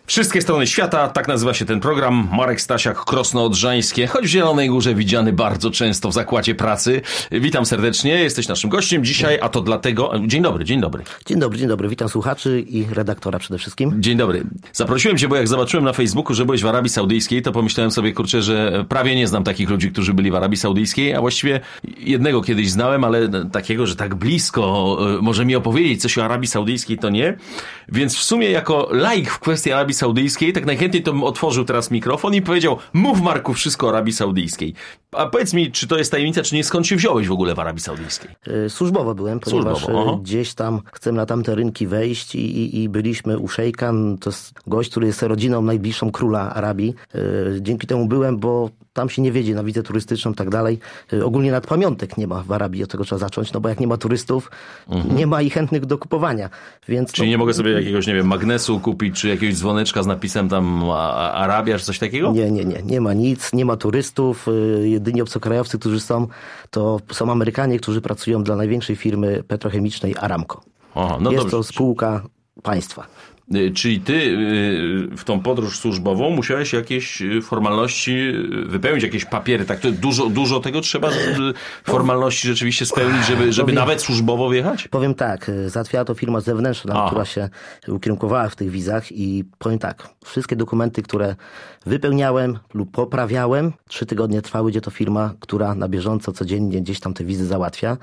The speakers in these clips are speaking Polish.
Wszystkie strony świata, tak nazywa się ten program. Marek Stasiak, Krosno Odrzańskie, choć w Zielonej Górze widziany bardzo często w zakładzie pracy. Witam serdecznie, jesteś naszym gościem dzisiaj, a to dlatego... Dzień dobry. Dzień dobry, witam słuchaczy i redaktora przede wszystkim. Dzień dobry. Zaprosiłem cię, bo jak zobaczyłem na Facebooku, że byłeś w Arabii Saudyjskiej, to pomyślałem sobie, kurczę, że prawie nie znam takich ludzi, którzy byli w Arabii Saudyjskiej, a właściwie jednego kiedyś znałem, ale takiego, że tak blisko może mi opowiedzieć coś o Arabii Saudyjskiej, to nie. Więc w sumie jako laik w kwestii Arabii Saudyjskiej, tak najchętniej to bym otworzył teraz mikrofon i powiedział: mów, Marku, wszystko o Arabii Saudyjskiej. A powiedz mi, czy to jest tajemnica, czy nie, skąd się wziąłeś w ogóle w Arabii Saudyjskiej? Służbowo byłem, ponieważ gdzieś tam chcemy na tamte rynki wejść i byliśmy u szejka. To jest gość, który jest rodziną najbliższą króla Arabii. Dzięki temu byłem, bo tam się nie wiedzie na wizę turystyczną i tak dalej. Ogólnie nawet pamiątek nie ma w Arabii, od tego trzeba zacząć, no bo jak nie ma turystów, nie ma i chętnych do kupowania. Więc czyli nie mogę sobie jakiegoś, nie wiem, magnesu kupić, czy jakiegoś dzwoneczka z napisem tam Arabia, czy coś takiego? Nie ma nic, nie ma turystów. Jedyni obcokrajowcy, którzy są, to są Amerykanie, którzy pracują dla największej firmy petrochemicznej Aramco. Aha, no jest dobrze. to spółka państwa. Czyli ty w tą podróż służbową musiałeś jakieś formalności wypełnić, jakieś papiery, tak? To dużo tego trzeba formalności rzeczywiście spełnić, żeby nawet służbowo wjechać? Powiem tak, załatwiała to firma zewnętrzna, która się ukierunkowała w tych wizach i powiem tak, wszystkie dokumenty, które wypełniałem lub poprawiałem, 3 tygodnie trwały, gdzie to firma, która na bieżąco, codziennie gdzieś tam te wizy załatwia.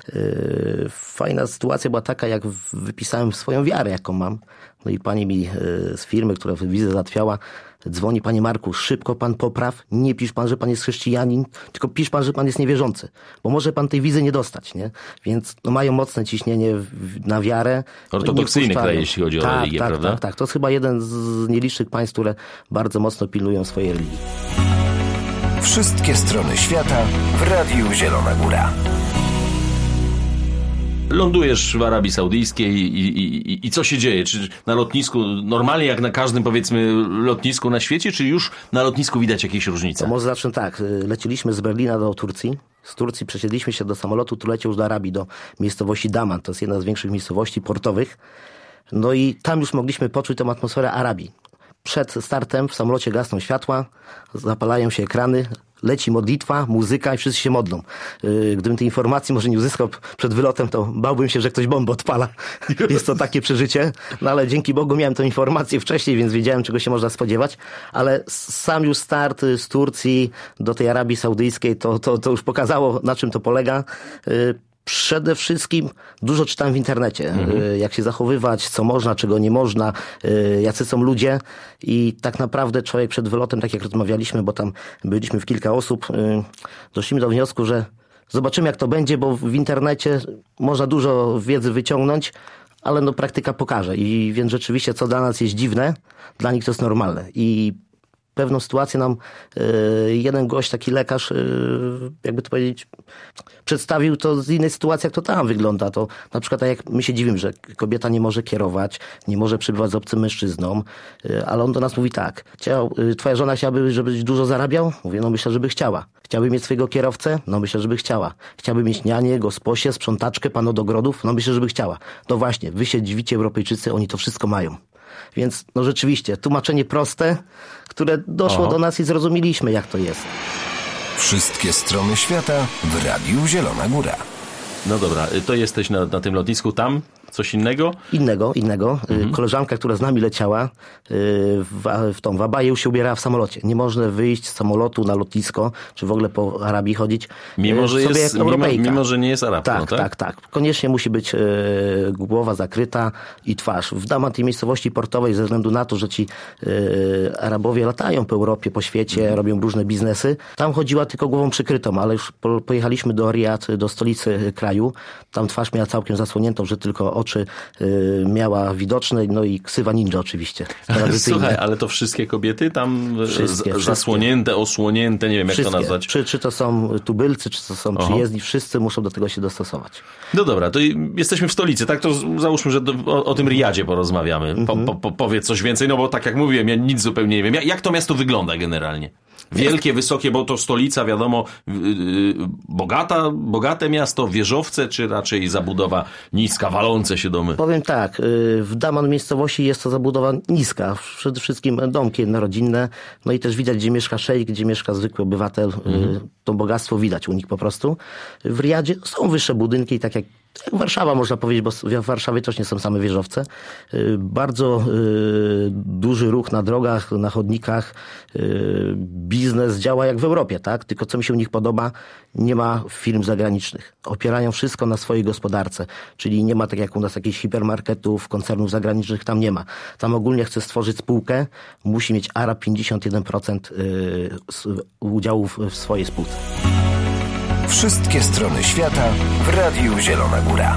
Fajna sytuacja była taka, jak wypisałem swoją wiarę, jaką mam. No i pani mi z firmy, która wizę załatwiała, dzwoni: panie Marku, szybko pan popraw, nie pisz pan, że pan jest chrześcijanin, tylko pisz pan, że pan jest niewierzący, bo może pan tej wizy nie dostać, nie? Więc mają mocne ciśnienie na wiarę. Ortodoksyjny kraj, jeśli chodzi o religię, prawda? Tak. To jest chyba jeden z nielicznych państw, które bardzo mocno pilnują swojej religii. Wszystkie strony świata w Radiu Zielona Góra. Lądujesz w Arabii Saudyjskiej i co się dzieje? Czy na lotnisku, normalnie jak na każdym, powiedzmy, lotnisku na świecie, czy już na lotnisku widać jakieś różnice? To może zacznę tak. Leciliśmy z Berlina do Turcji. Z Turcji przesiedliśmy się do samolotu, tu leciał już do Arabii, do miejscowości Daman. To jest jedna z większych miejscowości portowych. No i tam już mogliśmy poczuć tę atmosferę Arabii. Przed startem w samolocie gasną światła, zapalają się ekrany, leci modlitwa, muzyka i wszyscy się modlą. Gdybym tej informacji może nie uzyskał przed wylotem, to bałbym się, że ktoś bombę odpala. Jest to takie przeżycie. No ale dzięki Bogu miałem tę informację wcześniej, więc wiedziałem, czego się można spodziewać. Ale sam już start z Turcji do tej Arabii Saudyjskiej, to już pokazało, na czym to polega. Przede wszystkim dużo czytałem w internecie, jak się zachowywać, co można, czego nie można, jacy są ludzie i tak naprawdę człowiek przed wylotem, tak jak rozmawialiśmy, bo tam byliśmy w kilka osób, doszliśmy do wniosku, że zobaczymy, jak to będzie, bo w internecie można dużo wiedzy wyciągnąć, ale no praktyka pokaże i więc rzeczywiście co dla nas jest dziwne, dla nich to jest normalne i pewną sytuację nam jeden gość, taki lekarz, jakby to powiedzieć, przedstawił to z innej sytuacji, jak to tam wygląda. To na przykład tak jak my się dziwimy, że kobieta nie może kierować, nie może przebywać z obcym mężczyzną, ale on do nas mówi tak: twoja żona chciałaby, żebyś dużo zarabiał? Mówię, no myślę, żeby chciała. Chciałaby mieć swojego kierowcę? No myślę, żeby chciała. Chciałaby mieć nianię, gosposię, sprzątaczkę, pan od ogrodów? No myślę, żeby chciała. No właśnie, wy się dziwicie, Europejczycy, oni to wszystko mają. Więc no rzeczywiście, tłumaczenie proste, które doszło do nas i zrozumieliśmy, jak to jest. Wszystkie strony świata w Radiu Zielona Góra. No dobra, to jesteś na tym lotnisku, tam coś innego? Innego. Koleżanka, która z nami leciała, w abaję już się ubierała w samolocie. Nie można wyjść z samolotu na lotnisko, czy w ogóle po Arabii chodzić. Mimo, że nie jest Arabką, tak. Koniecznie musi być głowa zakryta i twarz. W Daman, tej miejscowości portowej, ze względu na to, że ci Arabowie latają po Europie, po świecie, robią różne biznesy, tam chodziła tylko głową przykrytą, ale już pojechaliśmy do Riyad, do stolicy kraju. Tam twarz miała całkiem zasłoniętą, że tylko oczy miała widoczne, no i ksywa ninja oczywiście. Słuchaj, ale to wszystkie kobiety tam zasłonięte, osłonięte, nie wiem jak to nazwać. Czy to są tubylcy, czy to są przyjezdni, wszyscy muszą do tego się dostosować. No dobra, to jesteśmy w stolicy, tak? To załóżmy, że o tym Riyadzie porozmawiamy. Powiedz coś więcej, no bo tak jak mówiłem, ja nic zupełnie nie wiem. Jak to miasto wygląda generalnie? Wielkie, wysokie, bo to stolica, wiadomo, bogate miasto, wieżowce, czy raczej zabudowa niska, walące się domy? Powiem tak, w Daman miejscowości jest to zabudowa niska, przede wszystkim domki jednorodzinne, no i też widać, gdzie mieszka szejk, gdzie mieszka zwykły obywatel, to bogactwo widać u nich po prostu. W Riyadzie są wyższe budynki, tak jak Warszawa, można powiedzieć, bo w Warszawie też nie są same wieżowce. Bardzo duży ruch na drogach, na chodnikach. Biznes działa jak w Europie, tak? Tylko co mi się u nich podoba, nie ma firm zagranicznych. Opierają wszystko na swojej gospodarce. Czyli nie ma tak jak u nas jakichś hipermarketów, koncernów zagranicznych, tam nie ma. Tam ogólnie chce stworzyć spółkę, musi mieć Arab 51% udziałów w swojej spółce. Wszystkie strony świata w Radiu Zielona Góra.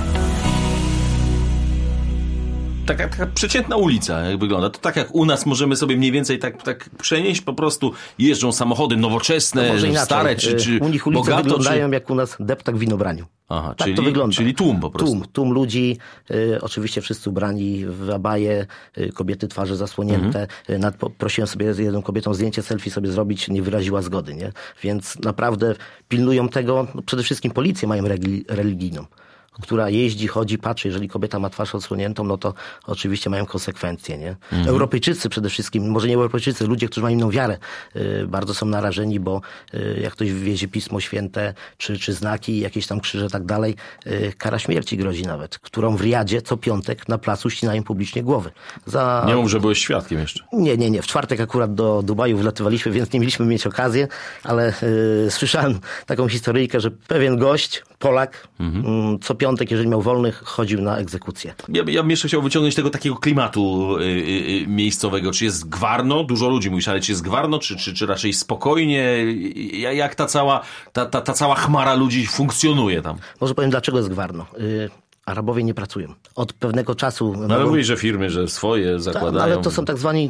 Taka przeciętna ulica, jak wygląda. To tak jak u nas możemy sobie mniej więcej tak przenieść, po prostu jeżdżą samochody nowoczesne, stare, czy u nich ulice bogato, wyglądają jak u nas deptak w winobraniu. Aha, tak to wygląda. Czyli tłum po prostu. Tłum ludzi, oczywiście wszyscy ubrani w abaje, kobiety twarze zasłonięte. Prosiłem sobie z jedną kobietą zdjęcie selfie sobie zrobić, nie wyraziła zgody, nie? Więc naprawdę pilnują tego, przede wszystkim policję mają religijną, która jeździ, chodzi, patrzy, jeżeli kobieta ma twarz odsłoniętą, no to oczywiście mają konsekwencje, nie? Europejczycy przede wszystkim, może nie Europejczycy, ludzie, którzy mają inną wiarę, bardzo są narażeni, bo jak ktoś wywiezie Pismo Święte, czy znaki, jakieś tam krzyże, tak dalej, kara śmierci grozi nawet, którą w Riyadzie co piątek na placu ścinają publicznie głowy. Nie mów, że byłeś świadkiem jeszcze. Nie. W czwartek akurat do Dubaju wlatywaliśmy, więc nie mieliśmy mieć okazję, ale słyszałem taką historyjkę, że pewien gość, Polak, co piątek, jeżeli miał wolnych, chodził na egzekucję. Ja bym jeszcze chciał wyciągnąć tego takiego klimatu miejscowego. Czy jest gwarno? Dużo ludzi mówisz, ale czy jest gwarno, czy raczej spokojnie? Jak ta cała chmara ludzi funkcjonuje tam? Może powiem, dlaczego jest gwarno. Arabowie nie pracują. Od pewnego czasu... No ale mówisz, że firmy, że swoje zakładają. Ale to są tak zwani,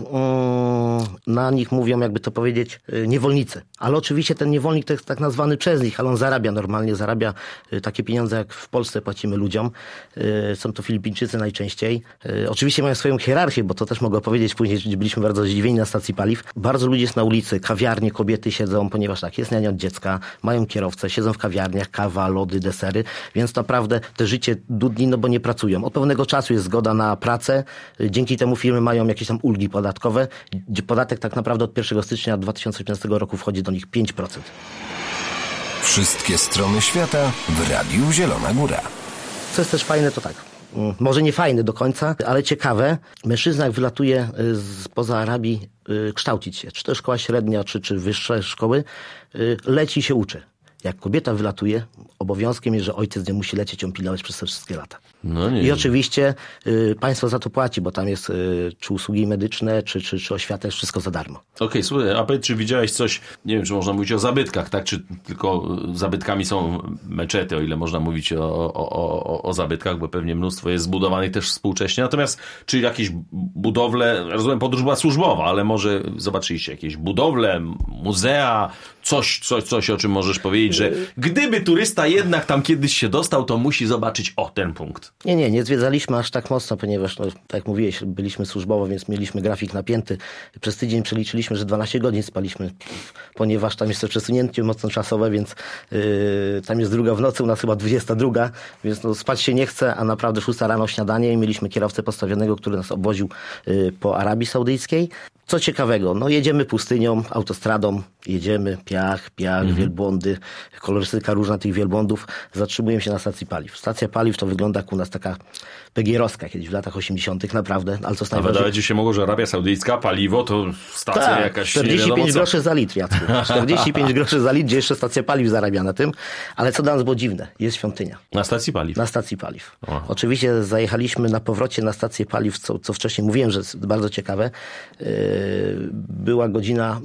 na nich mówią, jakby to powiedzieć, niewolnicy. Ale oczywiście ten niewolnik to jest tak nazwany przez nich, ale on normalnie zarabia takie pieniądze, jak w Polsce płacimy ludziom. Są to Filipińczycy najczęściej. Oczywiście mają swoją hierarchię, bo to też mogę powiedzieć później, że byliśmy bardzo zdziwieni na stacji paliw. Bardzo ludzi jest na ulicy, kawiarnie, kobiety siedzą, ponieważ tak, jest niania od dziecka, mają kierowcę, siedzą w kawiarniach, kawa, lody, desery, więc naprawdę te życie dni, no bo nie pracują. Od pewnego czasu jest zgoda na pracę. Dzięki temu firmy mają jakieś tam ulgi podatkowe, gdzie podatek tak naprawdę od 1 stycznia 2015 roku wchodzi do nich 5%. Wszystkie strony świata w Radiu Zielona Góra. Co jest też fajne, to tak. Może nie fajne do końca, ale ciekawe. Mężczyzna, jak wylatuje spoza Arabii kształcić się, czy to szkoła średnia, czy wyższe szkoły, leci się uczy. Jak kobieta wylatuje, obowiązkiem jest, że ojciec nie musi lecieć ją pilnować przez te wszystkie lata. No nie. I oczywiście państwo za to płaci, bo tam jest czy usługi medyczne, czy oświata, jest wszystko za darmo. Okej, słuchaj, a powiedz, czy widziałeś coś, nie wiem, czy można mówić o zabytkach, tak? Czy tylko zabytkami są meczety, o ile można mówić o zabytkach, bo pewnie mnóstwo jest zbudowanych też współcześnie. Natomiast czy jakieś budowle, rozumiem, podróż była służbowa, ale może zobaczyliście jakieś budowle, muzea, coś o czym możesz powiedzieć, że gdyby turysta jednak tam kiedyś się dostał, to musi zobaczyć ten punkt. Nie zwiedzaliśmy aż tak mocno, ponieważ, no, tak jak mówiłeś, byliśmy służbowo, więc mieliśmy grafik napięty. Przez tydzień przeliczyliśmy, że 12 godzin spaliśmy, ponieważ tam jest to przesunięcie mocno czasowe, więc tam jest 2 w nocy, u nas chyba 22, więc no, spać się nie chce, a naprawdę 6 rano śniadanie i mieliśmy kierowcę postawionego, który nas obwoził po Arabii Saudyjskiej. Co ciekawego, no jedziemy pustynią, autostradą, jedziemy, piach, wielbłądy, kolorystyka różna tych wielbłądów, zatrzymujemy się na stacji paliw. Stacja paliw to wygląda jak u nas taka PGR-owska kiedyś w latach 80. naprawdę, ale co najważniejsze. Wydaje ci się mogło, że Arabia Saudyjska, paliwo to stacja jakaś 45 groszy za litr, Jacku. 45 groszy za litr, gdzie jeszcze stacja paliw zarabia na tym, ale co dla nas było dziwne, jest świątynia. Na stacji paliw? Na stacji paliw. Oczywiście zajechaliśmy na powrocie na stację paliw, co wcześniej mówiłem, że jest bardzo ciekawe. Była godzina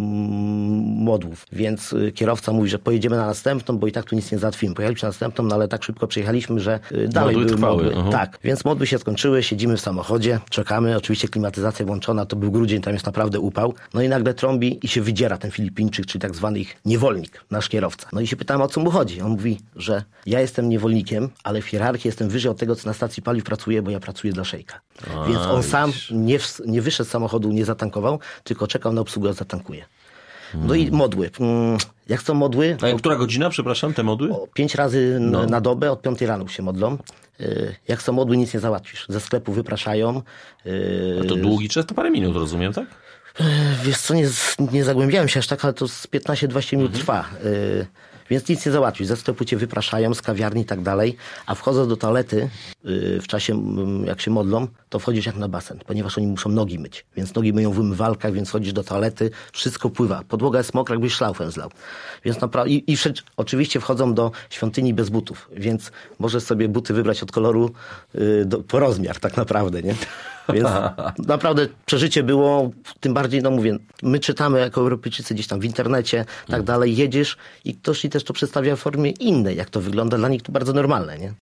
modłów, więc kierowca mówi, że pojedziemy na następną, bo i tak tu nic nie załatwimy. Pojechaliśmy na następną, no ale tak szybko przejechaliśmy, że dalej były modły. Tak, więc modły się skończyły, siedzimy w samochodzie, czekamy, oczywiście klimatyzacja włączona, to był grudzień, tam jest naprawdę upał. No i nagle trąbi i się wydziera ten Filipińczyk, czyli tak zwany ich niewolnik, nasz kierowca. No i się pytamy, o co mu chodzi. On mówi, że ja jestem niewolnikiem, ale w hierarchii jestem wyżej od tego, co na stacji paliw pracuje, bo ja pracuję dla szejka. Więc on sam nie wyszedł z samochodu, nie zatankował, tylko czekał na obsługę, zatankuje. No i modły. Jak są modły? A która godzina, przepraszam, te modły? 5 razy na dobę, od 5 rano się modlą. Jak są modły, nic nie załatwisz. Ze sklepu wypraszają. A to długi czas, to parę minut, rozumiem, tak? Wiesz co, nie zagłębiałem się aż tak, ale to z 15-20 minut trwa. Więc nic nie załatwisz. Ze sklepu cię wypraszają, z kawiarni i tak dalej. A wchodząc do toalety, w czasie jak się modlą, to wchodzisz jak na basen, ponieważ oni muszą nogi myć. Więc nogi myją w umywalkach, więc chodzisz do toalety, wszystko pływa. Podłoga jest mokra, jakbyś szlaufem zlał. Więc naprawdę, oczywiście wchodzą do świątyni bez butów, więc możesz sobie buty wybrać od koloru po rozmiar tak naprawdę, nie? Więc naprawdę przeżycie było, tym bardziej, no mówię, my czytamy jako Europejczycy gdzieś tam w internecie, tak dalej, jedziesz i ktoś ci też to przedstawia w formie innej, jak to wygląda, dla nich to bardzo normalne, nie?